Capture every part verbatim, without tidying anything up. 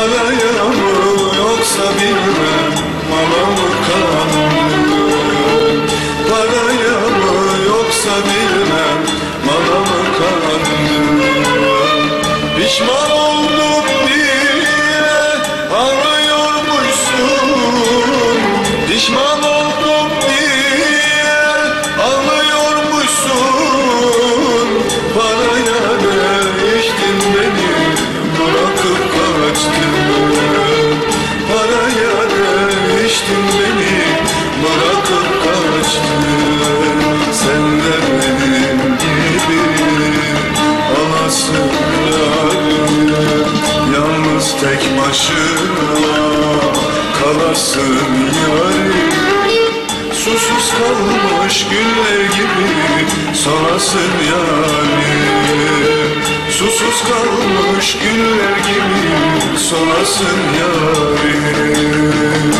Paraya mı yoksa bilmem mala mı kandım? Paraya mı yoksa bilmem mala mı kandım? Pişman oldum diye ağlıyormuşsun. Pişman oldum diye ağlıyormuşsun. Paraya değiştin beni, bırakıp kaçtın. Paraya değiştin beni, bırakıp kaçtın. Sen de benim gibi olasın yarim, yalnız tek başına kalasın yarim. Susuz kalmış güller gibi solasın yarim. Susuz kalmış güller gibi solasın yarim.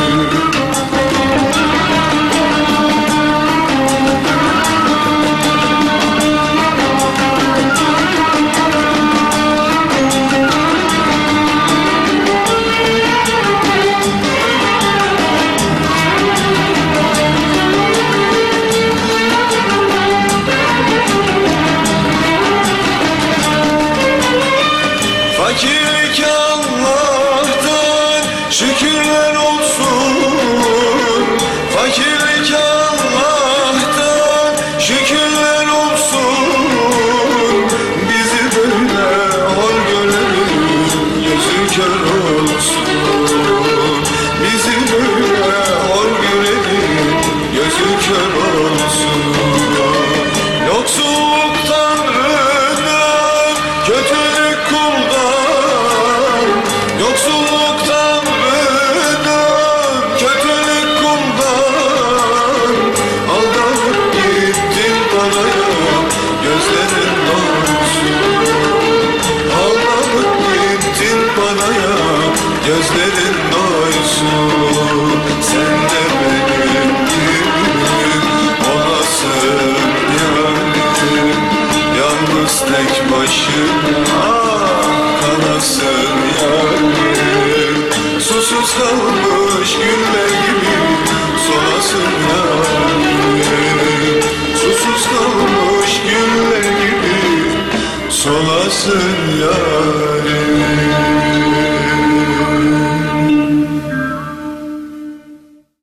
Fakirlik Allah'tan şükürler olsun. Fakirlik Allah'tan şükürler olsun. Bizi böyle hor görenin gözü kör olsun. Bizi böyle hor görenin gözü kör olsun. Yoksulluk Tanrı'nın, kötülük kuldan. Yoksulluk Tanrı'nın, kötülük kuldan. Aldanıp gittin paraya, gözlerin doysun. Aldanıp gittin paraya, gözlerin doysun. Sen de benim gibi olasın yarim, yalnız tek başına kalasın yarim. Susuz kalmış güller gibi solasın yarim. Susuz kalmış güller gibi solasın yarim.